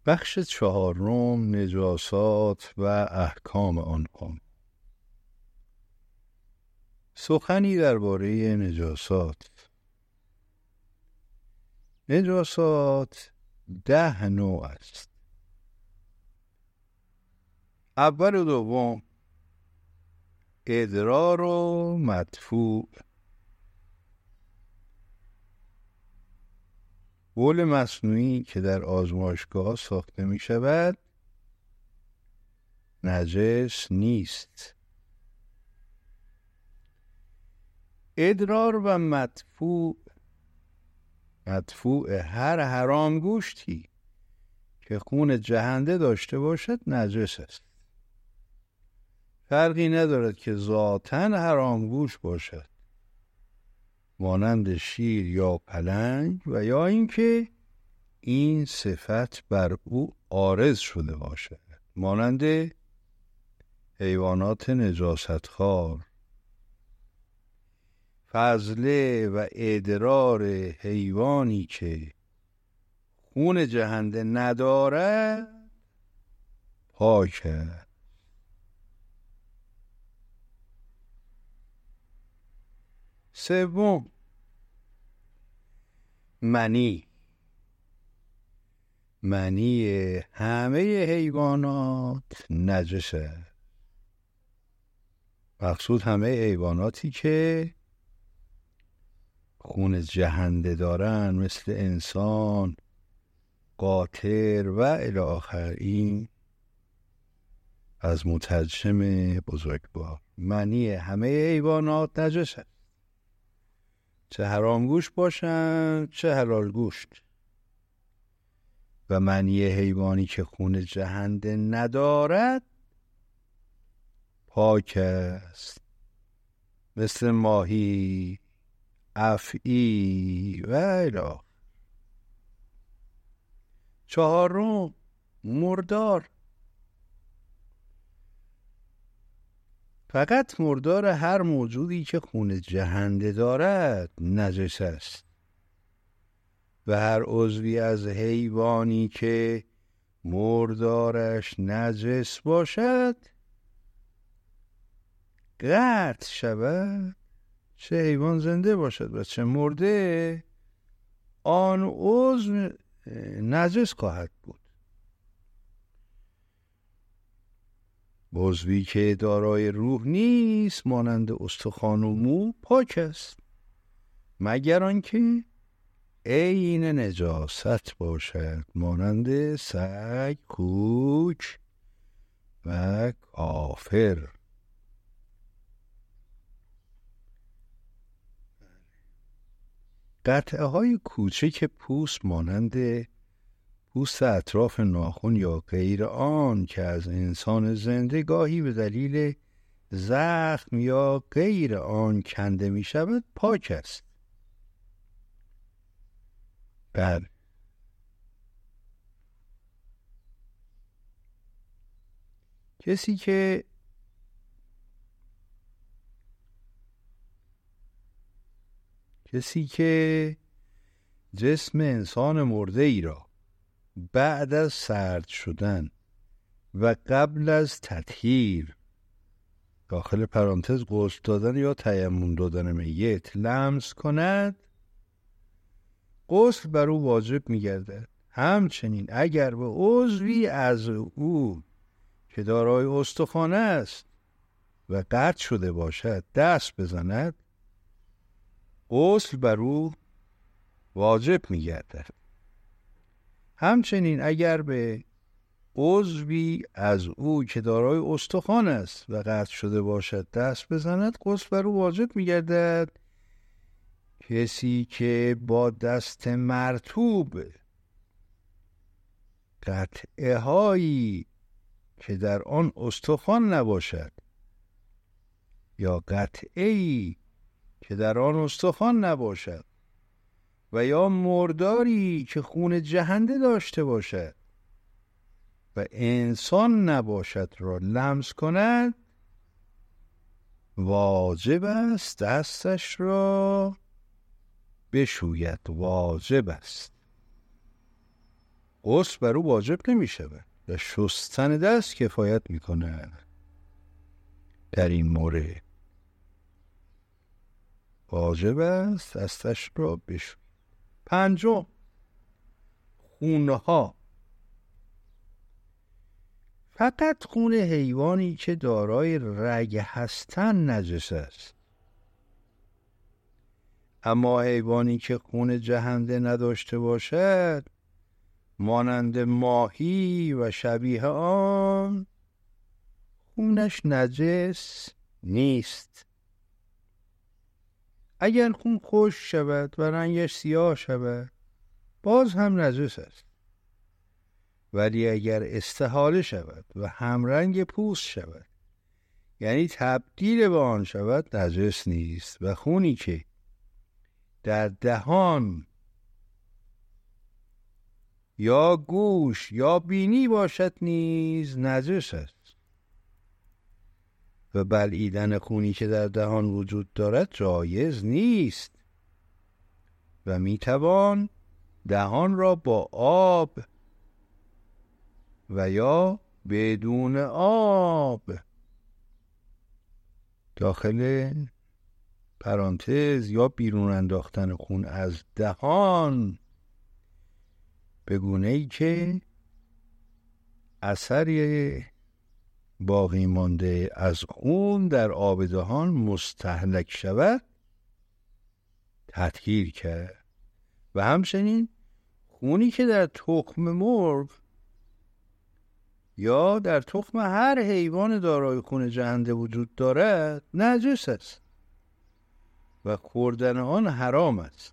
بخش چهارم، نجاسات و احکام آنها. سخنی درباره نجاسات. نجاسات 10 نوع است. اول و دوم ادرار و مدفوع. بول مصنوعی که در آزمایشگاه ساخته می شود نجس نیست. ادرار و مدفوع هر حرام گوشتی که خون جهنده داشته باشد نجس است. فرقی ندارد که ذاتاً حرام گوش باشد، مانند شیر یا پلنگ، و یا اینکه این صفت بر او عارض شده باشد، مانند حیوانات نجاستخوار. فضله و ادرار حیوانی که خون جهنده ندارد پاک است. سوم منی همه حیوانات نجس است. مقصود همه حیواناتی که خون جهنده دارن، مثل انسان، قاطر و الی آخر. این از مترجم بزرگوار. منی همه حیوانات نجس است، چه حرام گوشت باشند چه حلال گوشت. و منی حیوانی که خون جهنده ندارد پاک است، مثل ماهی، افعی و الی آخر. چهارم مردار. فقط مردار هر موجودی که خون جهنده دارد نجس است، و هر عضوی از حیوانی که مردارش نجس باشد قطع شود، چه حیوان زنده باشد و چه مرده، آن عضو نجس خواهد بود. عضوی که دارای روح نیست، مانند استخوان و مو، پاک است، مگر آنکه عین نجاست باشد، مانند سگ، کوک و کافر. قطعه های کوچک پوست، مانند پوست اطراف ناخن یا غیر آن، که از انسان زنده گاهی به دلیل زخم یا غیر آن کنده می شود، پاک است. بله. کسی که جسم انسان مرده ای را بعد از سرد شدن و قبل از تطهیر، داخل پرانتز غسل دادن یا تیمم دادن میت، لمس کند، غسل بر او واجب می‌گردد. همچنین اگر به عضوی از او که دارای استخوان است و قطع شده باشد دست بزند، غسل بر او واجب می‌گردد. همچنین اگر به عضوی از او که دارای استخوان است و قطع شده باشد دست بزند، غسل بر او واجب می‌گردد. کسی که با دست مرطوب قطعه هایی که در آن استخوان نباشد یا قطعه‌ای که در آن استخوان نباشد و یا مرداری که خون جهنده داشته باشد و انسان نباشد را لمس کند، واجب است دستش را بشوید. واجب است. غسل بر او واجب نمی شود و شستن دست کفایت می کنه. در این مورد واجب است دستش را بشویید. 5. خونه ها. فقط خون حیوانی که دارای رگ هستند نجس است، اما حیوانی که خون جهنده نداشته باشد مانند ماهی و شبیه آن خونش نجس نیست. اگر خون خشک شود و رنگش سیاه شود باز هم نجس است، ولی اگر استحاله شود و همرنگ پوست شود یعنی تبدیل به آن شود نجس نیست. و خونی که در دهان یا گوش یا بینی باشد نیز نجس است. و بلعیدن خونی که در دهان وجود دارد جایز نیست و میتوان دهان را با آب و یا بدون آب داخل پرانتز یا بیرون انداختن خون از دهان به گونه‌ای که اثری باقی مانده از خون در آب دهان مستهلک شود تطهیر کرد. و همچنین خونی که در تخم مرغ یا در تخم هر حیوان دارای خون جهنده وجود دارد نجس است و خوردن آن حرام است.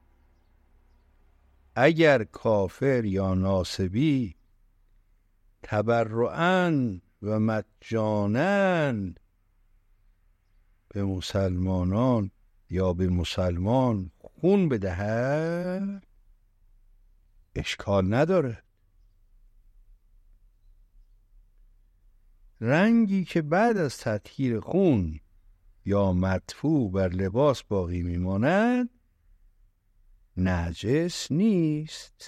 اگر کافر یا ناصبی تبرعاً و مجاناً به مسلمانان یا به مسلمان خون بدهد اشکال نداره. رنگی که بعد از تطهیر خون یا مدفوع بر لباس باقی میماند نجس نیست.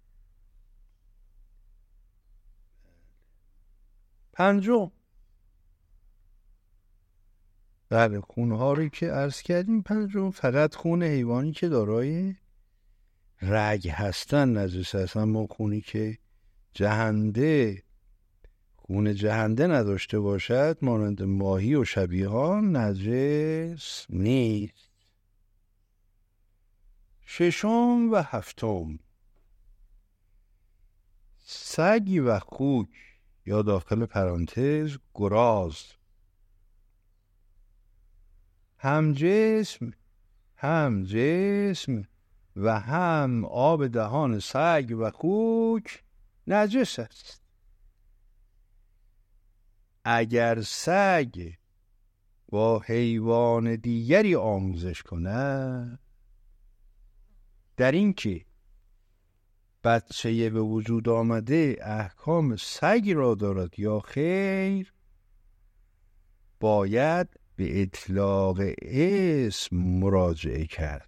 5. بله، خونها رو که عرض کردیم. 5 فقط خون حیوانی که دارای رگ هستن نجس است، اما خونی که خون جهنده نداشته باشد مانند ماهی و شبیهان نجس نیست. 6 و 7 سگ و خوک یا داخل پرانتز گراز هم جسم و هم آب دهان سگ و خوک نجس است. اگر سگ با حیوان دیگری آموزش کند در این که بچه به وجود آمده احکام سگ را دارد یا خیر، باید به اطلاق اسم مراجعه کرد.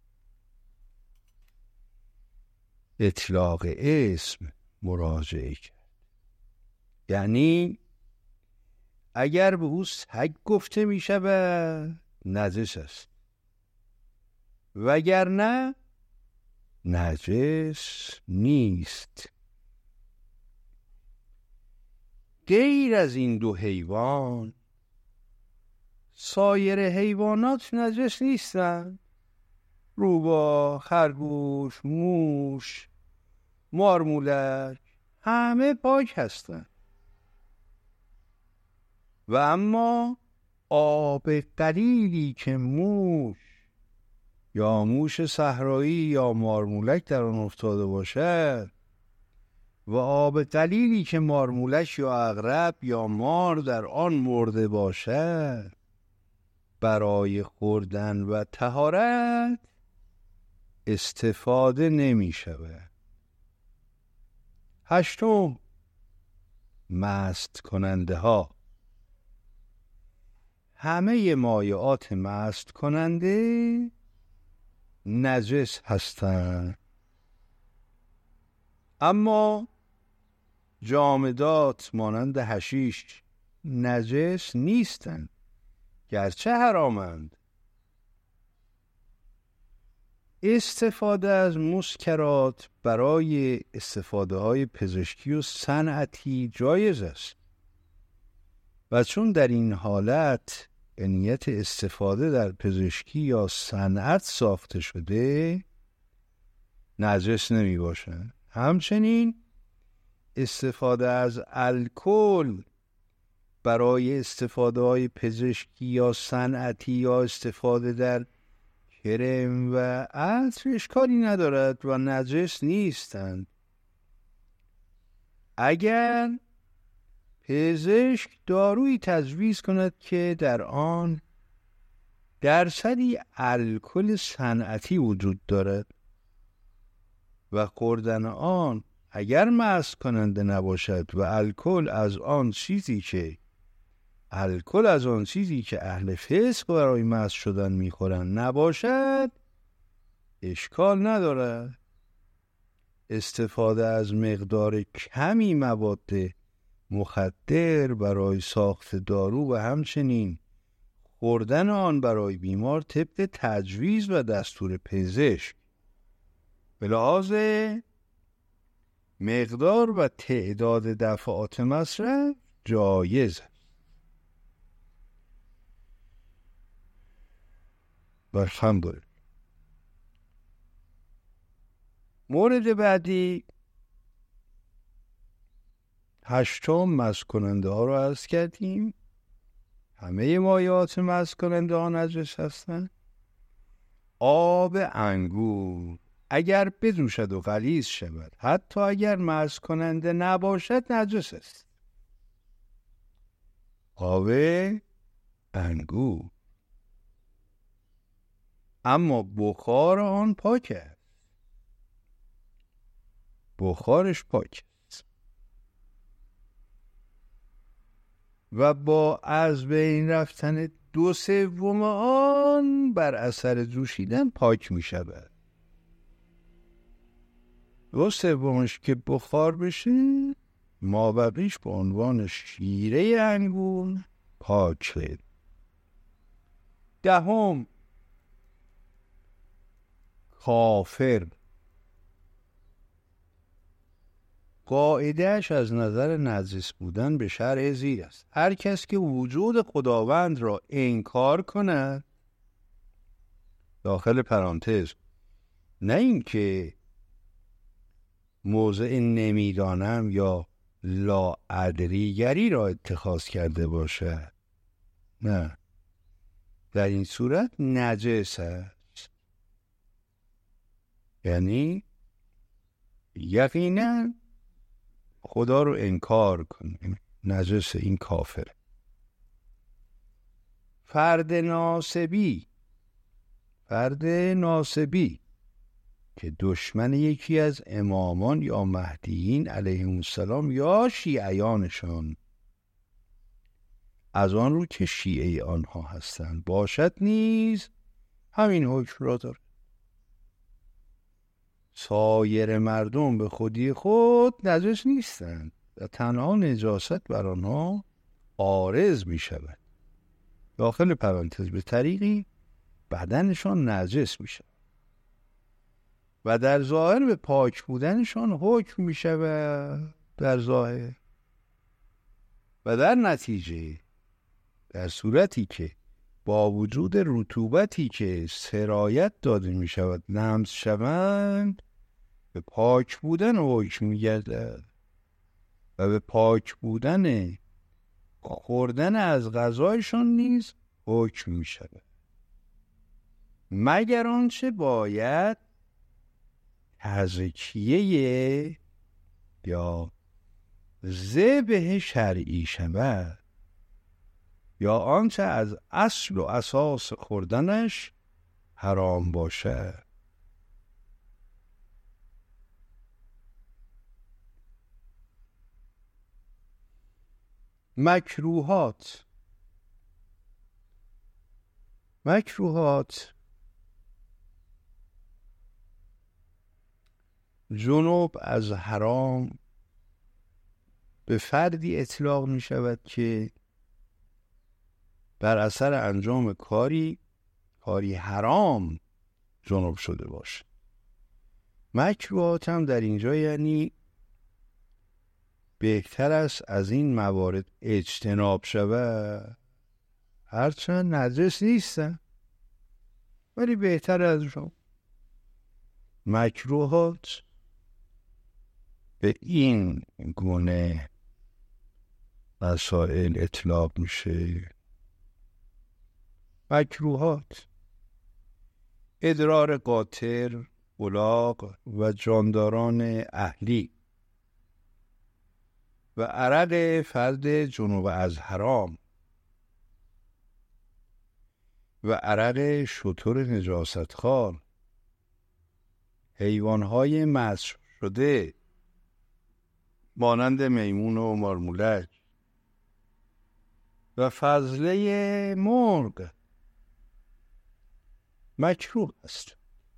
یعنی اگر به او سگ گفته می شود نجس است، وگرنه نجس نیست. غیر از این 2 حیوان سایر حیوانات نجس نیستند. روباه، خرگوش، موش، مارمولک همه پاک هستند. و اما آب قلیلی که موش یا موش صحرایی یا مارمولک در آن افتاده باشد و آب قلیلی که مارمولک یا عقرب یا مار در آن مرده باشد برای خوردن و طهارت استفاده نمی شود. 8 مست کننده ها. همه مایعات مست کننده نجس هستند، اما جامدات مانند حشیش نجس نیستند، گرچه حرامند. استفاده از مسکرات برای استفاده های پزشکی و صنعتی جایز است و چون در این حالت به نیت استفاده در پزشکی یا صنعت ساخته شده نجس نمی باشند. همچنین استفاده از الکل برای استفاده های پزشکی یا صنعتی یا استفاده در کرم و عطر اشکالی ندارد و نجس نیستند اگر پزشک دارویی تجویز کند که در آن درصدی الکل صنعتی وجود دارد و خوردن آن اگر مست کننده نباشد و الکل از آن چیزی که اهل فسق برای مست شدن میخورند نباشد اشکال ندارد. استفاده از مقدار کمی مواد مخدر برای ساخت دارو و همچنین خوردن آن برای بیمار طبق تجویز و دستور پزشک به لحاظ مقدار و تعداد دفعات مصرف جایز است. الحمدلله. مورد بعدی 8 مست کننده ها رو عرض کردیم. همه مایعات مست کننده ها نجس هستند. آب انگور اگر بجوشد و غلیظ شود حتی اگر مست کننده نباشد نجس است. آب انگور اما بخار آن پاک است. بخارش پاک است و با از بین رفتن 2/3 آن بر اثر جوشیدن پاک می شود. 2/3 که بخار بشه مابقیش به عنوان شیره انگور پاک شد. 10 کافر قاعدهش از نظر نجس بودن به شرع زیر است. هر کس که وجود خداوند را انکار کند، داخل پرانتز نه این که موضع نمیدانم یا لاادریگری را اتخاذ کرده باشد، نه، در این صورت نجس است. یعنی یقینا خدا رو انکار کنه، نجس، این کافر. فرد ناصبی که دشمن یکی از امامان یا مهدیین علیهم السلام یا شیعیانشان از آن رو که شیعه آنها هستند باشد نیز همین حکم را دارد. سایر مردم به خودی خود نجس نیستند و تنها نجاست بر آنها عارض می شود. داخل پرانتز به طریقی بدنشان نجس می شود و در ظاهر به پاک بودنشان حکم می شود در ظاهر و در نتیجه در صورتی که با وجود رطوبتی که سرایت داده می شود لمس شوند به پاک بودن حکم می گردد و به پاک بودن خوردن از غذایشان نیز حکم می شود مگر آنچه باید تزکیه یا ذبح شرعی شود یا آنچه از اصل و اساس خوردنش حرام باشد. مکروهات جنوب از حرام به فردی اطلاق می شود که بر اثر انجام کاری حرام جنوب شده باشه. مکروهات هم در اینجا یعنی بهتر است از این موارد اجتناب شود، هرچند نجس نیستن ولی بهتر ازشون. مکروهات به این گونه مسائل اطلاق میشه. مکروهات: ادرار قاطر، الاغ و جانداران اهلی و عرق فرد جنوب از حرام و عرق شتر نجاستخوار، حیوانهای مسح شده مانند میمون و مارمولک و فضله مرغ مکروه است.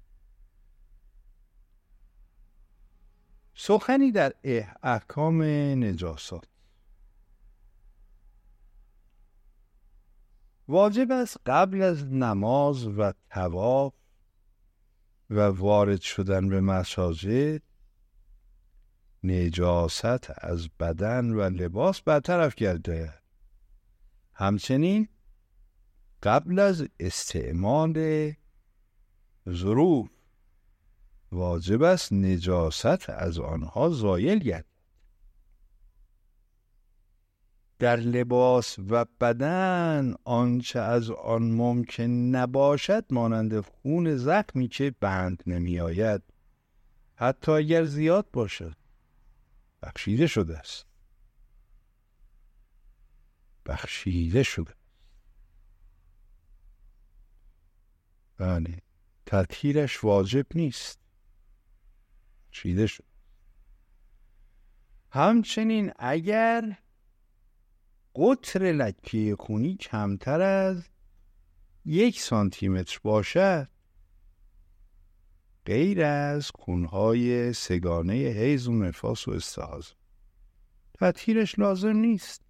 سخنی در احکام نجاسات. واجب است قبل از نماز و طواف و وارد شدن به مساجد نجاست از بدن و لباس برطرف گردد. همچنین قبل از استعمال ظروف واجب است نجاست از آنها زایل گردد. در لباس و بدن آنچه از آن ممکن نباشد مانند خون زخمی که بند نمی آید حتی اگر زیاد باشد بخشیده شده است. بخشیده شده. بله، تطهیرش واجب نیست، بخشیده شده. همچنین اگر قطر لکه خونی کمتر از 1 سانتیمتر باشد غیر از خونهای سگانه حیض و نفاس و استحاضه تطهیرش لازم نیست.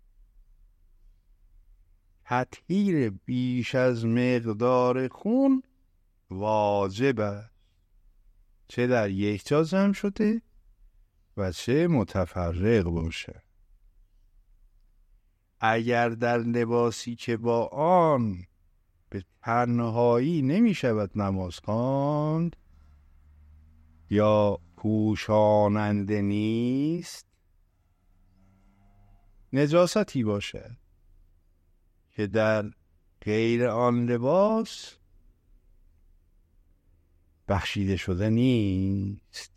تطهیر بیش از مقدار خون واجب است، چه در یک جا جمع شده و چه متفرق باشه. اگر در لباسی که با آن به تنهایی نمی شود نماز خواند یا پوشاننده نیست نجاستی باشه که در غیر آن لباس بخشیده شده نیست،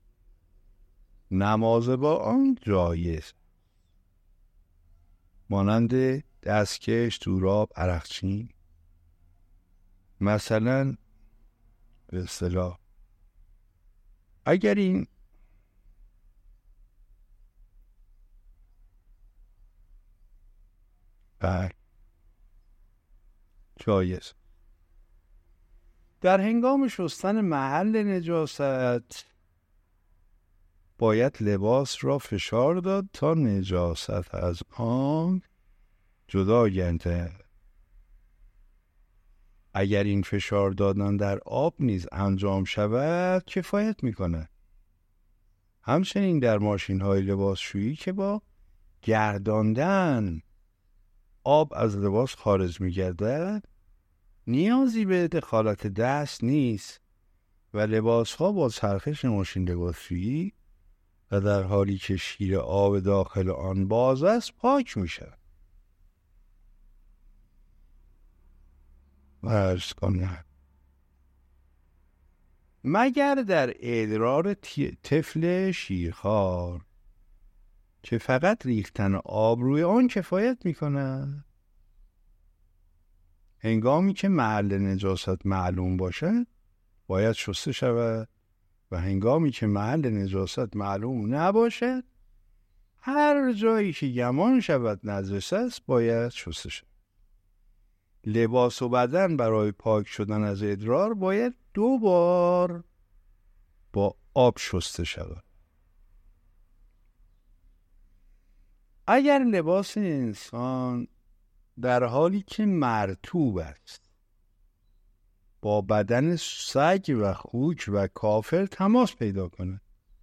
نماز با آن جایز، مانند دستکش، دوراب، عرقچین. مثلا به اصطلاح اگر این جایز. در هنگام شستن محل نجاست باید لباس را فشار داد تا نجاست از آن جدا گردد. اگر این فشار دادن در آب نیز انجام شود کفایت میکنه. همچنین در ماشین های لباسشویی که با گرداندن آب از لباس خارج میگردد نیازی به دخالت دست نیست و لباس ها با چرخش ماشین لباسشویی و در حالی که شیر آب داخل آن باز است پاک میشه. عرض کنم مگر در ادرار طفل شیرخوار که فقط ریختن آب روی آن کفایت میکنه. هنگامی که محل نجاست معلوم باشد باید شسته شود و هنگامی که محل نجاست معلوم نباشد هر جایی که گمان شود نجس است باید شسته شود. لباس و بدن برای پاک شدن از ادرار باید 2 بار با آب شسته شود. اگر لباس انسان در حالی که مرطوب است با بدن سگ و خوک و کافر تماس پیدا کند،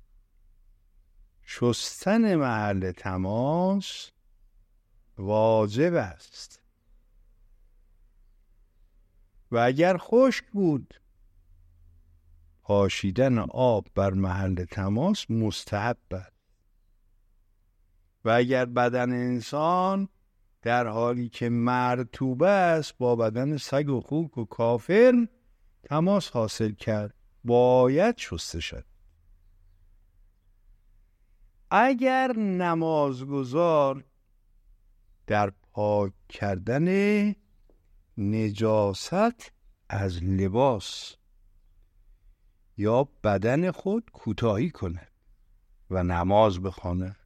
شستن محل تماس واجب است و اگر خشک بود پاشیدن آب بر محل تماس مستحب است و اگر بدن انسان در حالی که مرطوب است با بدن سگ و خوک و کافر تماس حاصل کرد باید شسته شد. اگر نمازگزار در پاک کردن نجاست از لباس یا بدن خود کوتاهی کند و نماز بخواند،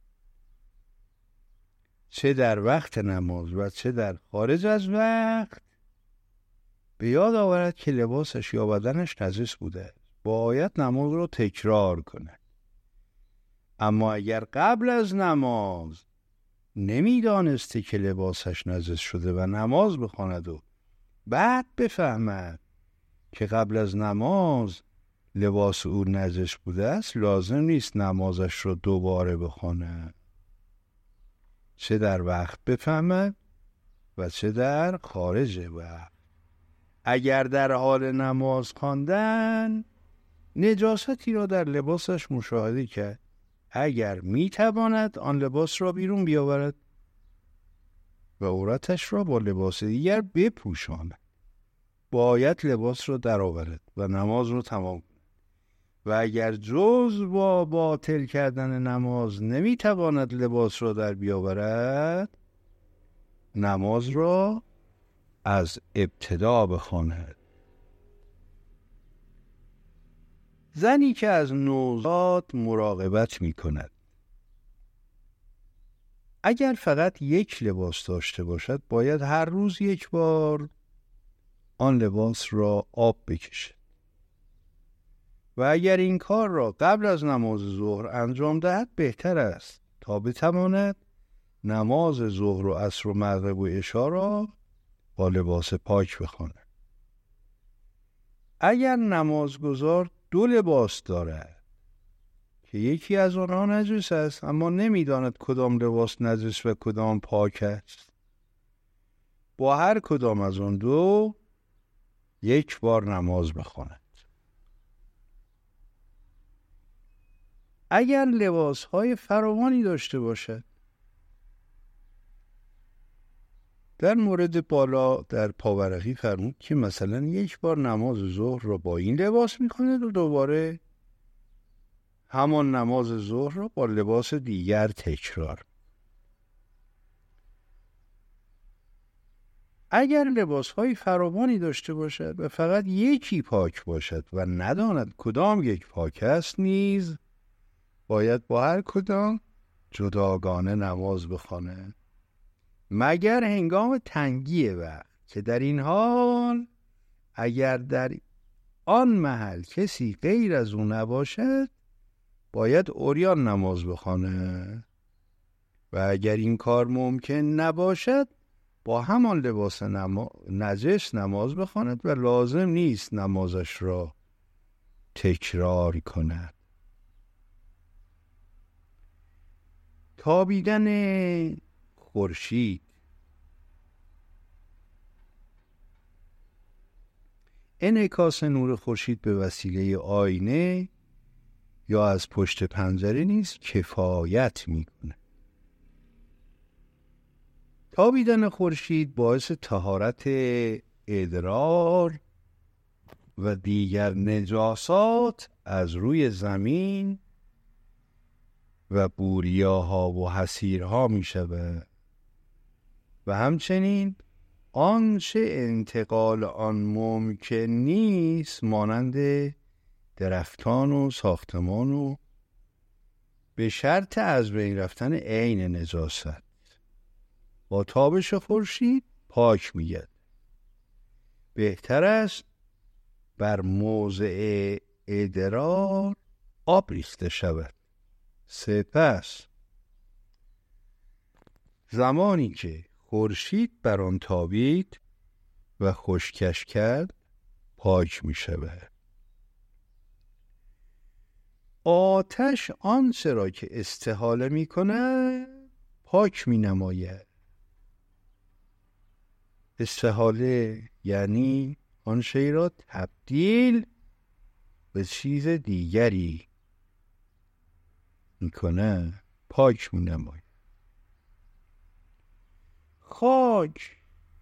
چه در وقت نماز و چه در خارج از وقت، به یاد آورد که لباسش یا بدنش نجس بوده، باید نماز رو تکرار کند. اما اگر قبل از نماز نمیدانسته که لباسش نجس شده و نماز بخواند و بعد بفهمد که قبل از نماز لباس او نجس بوده است، لازم نیست نمازش رو دوباره بخواند، چه در وقت بفهمد و چه در خارج وقت. اگر در حال نماز خواندن نجاستی را در لباسش مشاهده کرد، اگر میتواند آن لباس را بیرون بیاورد و عورتش را با لباس دیگر بپوشاند، باید لباس را درآورد و نماز را تمام کند. و اگر جز با باطل کردن نماز نمیتواند لباس را در بیاورد، نماز را از ابتدا بخواند. زنی که از نوزاد مراقبت می کند اگر فقط یک لباس داشته باشد باید هر روز یک بار آن لباس را آب بکشد و اگر این کار را قبل از نماز ظهر انجام دهد بهتر است تا بتواند نماز ظهر و عصر و مغرب و عشا را با لباس پاک بخواند. اگر نمازگزار 2 لباس دارد که یکی از آنها نجس است اما نمیداند کدام لباس نجس و کدام پاک است، با هر کدام از آن 2 یک بار نماز بخواند. اگر لباسهای فراوانی داشته باشد، در مورد بالا در پاورقی فرمود که مثلا یک بار نماز ظهر را با این لباس می‌کند و دوباره همان نماز ظهر را با لباس دیگر تکرار. اگر لباسهای فراوانی داشته باشد و فقط یکی پاک باشد و نداند کدام یک پاک است، نیز باید با هر کدام جداگانه نماز بخواند، مگر هنگام تنگی وقت که در این حال اگر در آن محل کسی غیر از او نباشد باید عریان نماز بخواند و اگر این کار ممکن نباشد با همان لباس نجس نماز بخواند و لازم نیست نمازش را تکرار کند. تابیدن خورشید. انعکاس نور خورشید به وسیله آینه یا از پشت پنجره نیز کفایت می‌کند. تابیدن خورشید باعث طهارت ادرار و دیگر نجاسات از روی زمین و بوریاها و حصیرها می شود و همچنین آنچه انتقال آن ممکن نیست مانند درختان و ساختمان و به شرط از بین رفتن عین نجاست با تابش خورشید پاک می‌گردد. بهتر است بر موضع ادرار آب ریخته شود. سپس زمانی که خورشید بر آن تابید و خشکش کرد پاک می شود. آتش آنچه را که استحاله می کند پاک می نماید. استحاله یعنی آن شی را تبدیل به چیز دیگری می کند، پاک می نماید. خاک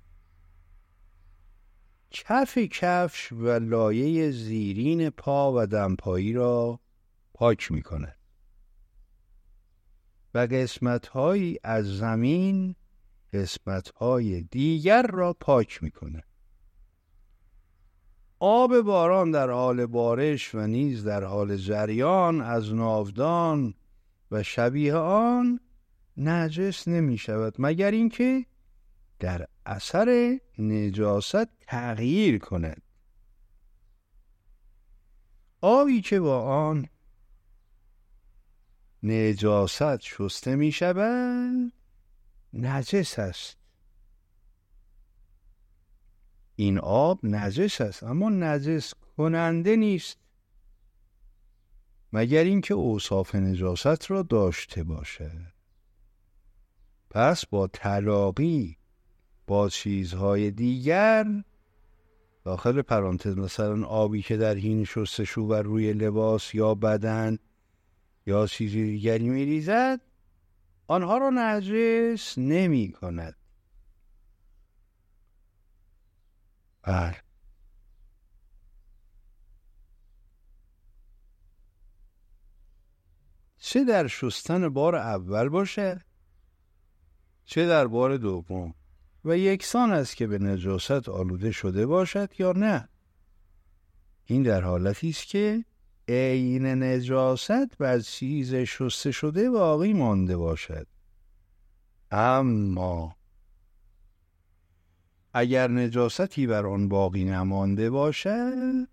کف کفش و لایه زیرین پا و دمپایی را پاک می کند و قسمت‌هایی از زمین قسمت‌های دیگر را پاک می کند. آب باران در حال بارش و نیز در حال جریان از ناودان و شبیه آن نجس نمی شود مگر اینکه در اثر نجاست تغییر کند. آبی که با آن نجاست شسته می شود نجس است. این آب نجس است اما نجس کننده نیست مگر اینکه اوصاف نجاست را داشته باشد. پس با تلاقی با چیزهای دیگر، داخل پرانتز مثلا آبی که در حین شستشو بر روی لباس یا بدن یا چیزی دیگری میریزد، آنها را نجس نمی کند. بله. چه در شستن بار اول باشه چه در بار دوم و یکسان است که به نجاست آلوده شده باشد یا نه. این در حالتی است که عین نجاست بر چیز شسته شده باقی مانده باشد. اما اگر نجاستی بر آن باقی نمانده باشد،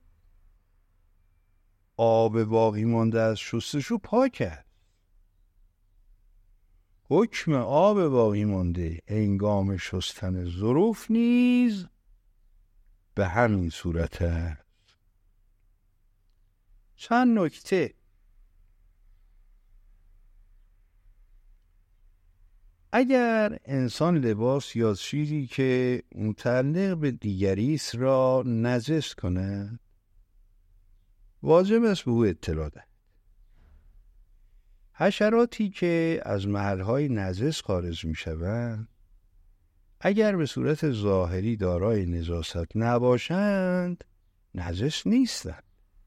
آب باقی مانده از شستشو پاک است. حکم آب باقی مانده هنگام شستن ظروف نیز به همین صورت است. چند نکته. اگر انسان لباس یا چیزی که متعلق به دیگری است را نجس کند، واجب است به او اطلاع دهد. حشراتی که از محلهای نجس خارج می شوند، اگر به صورت ظاهری دارای نجاست نباشند، نجس نیستند.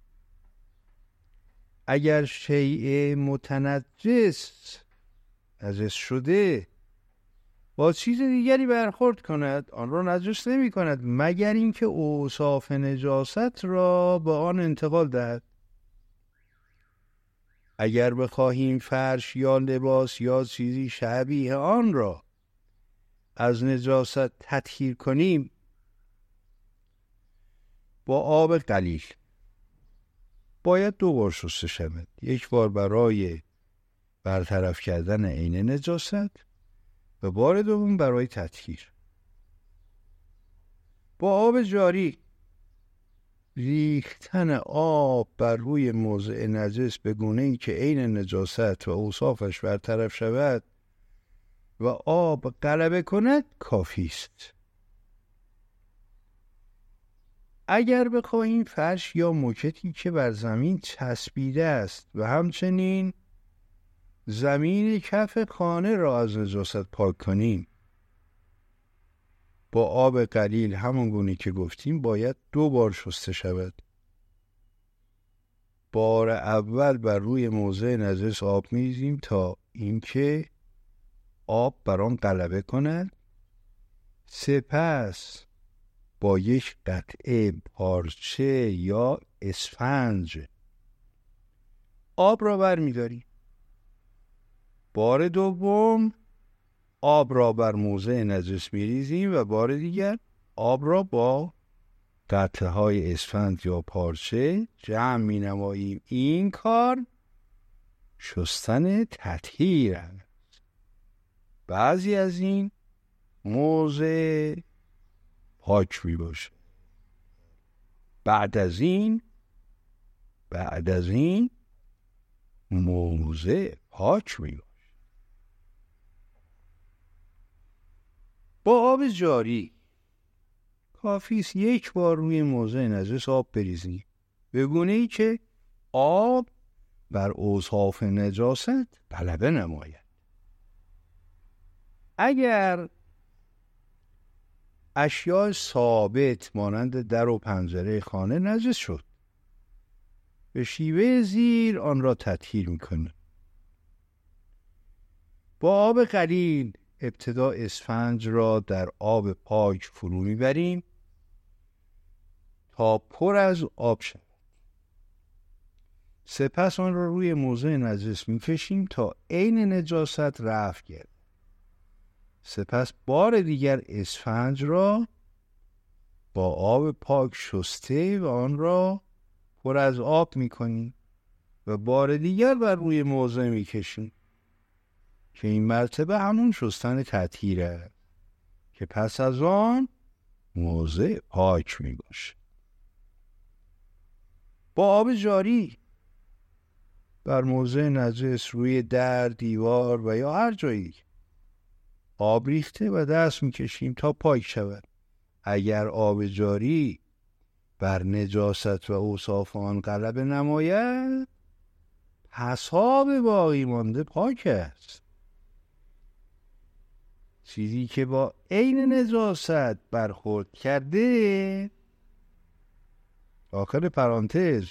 اگر شیء متنجس، نجس شده، با چیز دیگری برخورد کند، آن را نجس نمی کند مگر اینکه اوصاف نجاست را به آن انتقال دهد. اگر بخواهیم فرش یا لباس یا چیزی شبیه آن را از نجاست تطهیر کنیم، با آب قلیل باید 2 بار شسته شود. 1 بار برای برطرف کردن عین نجاست و بار دوم برای تطهیر. با آب جاری ریختن آب بر روی موضع نجس به گونه‌ای که عین نجاست و اوصافش برطرف شود و آب غلبه کند کافی است. اگر بخواهیم فرش یا موکتی که بر زمین چسبیده است و همچنین زمین کف خانه را از نجاست پاک کنیم، با آب قلیل همون گونه که گفتیم باید 2 بار شسته شود. بار اول بر روی موضع نجس آب می‌ریزیم تا اینکه آب بر آن غلبه کند. سپس با 1 قطعه پارچه یا اسفنج آب را برمی‌داریم. بار دوم آب را بر موضع نجس می‌ریزیم و بار دیگر آب را با قطعه‌های اسفنج یا پارچه جمع می‌نماییم. این کار شستن تطهیر است. بعضی از این موضع پاک می باشه. بعد از این موضع پاک می باشه. با آب جاری کافی است یک بار روی موضع نجس آب بریزی، به گونه‌ای که آب بر اوصاف نجاست غلبه نماید. اگر اشیاء ثابت مانند در و پنجره خانه نجس شد، به شیوه زیر آن را تطهیر می‌کنیم. با آب قلیل ابتدا اسفنج را در آب پاک فرو می‌بریم تا پر از آب شود. سپس آن را روی موضع نجس می‌کشیم تا عین نجاست رفع گردد. سپس بار دیگر اسفنج را با آب پاک شسته و آن را پر از آب می‌کنیم و بار دیگر بر روی موضع می‌کشیم که این مرتبه همون شستن تطهیر است که پس از آن موضع پاک می‌باشه. با آب جاری بر موضع نجس روی در، دیوار و یا هر جایی آب ریخته و دست می‌کشیم تا پاک شود. اگر آب جاری بر نجاست و اوصاف آن غلبه نماید، پس آب باقی مانده پاک است. چیزی که با عین نجاست برخورد کرده، آخر پرانتز،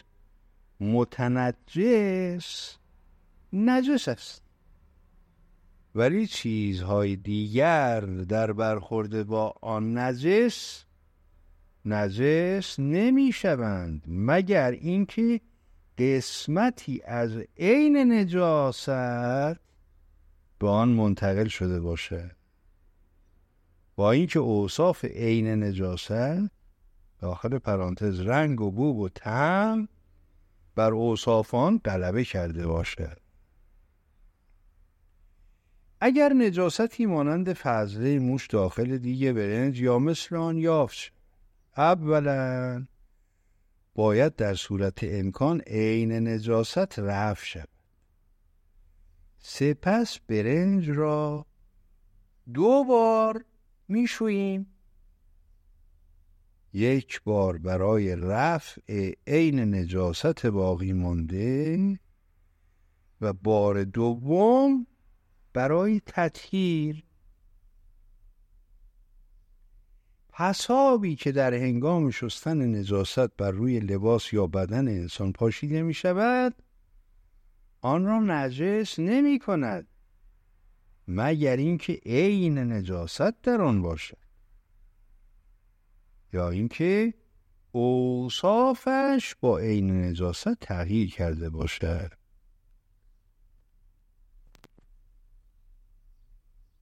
متنجس نجس است، ولی چیزهای دیگر در برخورد با آن نجس نمی شوند مگر اینکه قسمتی از عین نجاست به آن منتقل شده باشه. با اینکه اوصاف عین نجاست داخل پرانتز رنگ و بو و طعم بر اوصاف آن غلبه کرده باشه. اگر نجاستی مانند فضله موش داخل دیگ برنج یا مثل آن یافت شد، اولا باید در صورت امکان عین نجاست رفع شود. سپس برنج را 2 بار میشوییم، 1 بار برای رفع عین نجاست باقی مانده و بار دوم برای تطهیر. پس آبی که در هنگام شستن نجاست بر روی لباس یا بدن انسان پاشیده می شود، آن را نجس نمی کند مگر اینکه عین نجاست در آن باشد یا اینکه اوصافش با عین نجاست تغییر کرده باشد.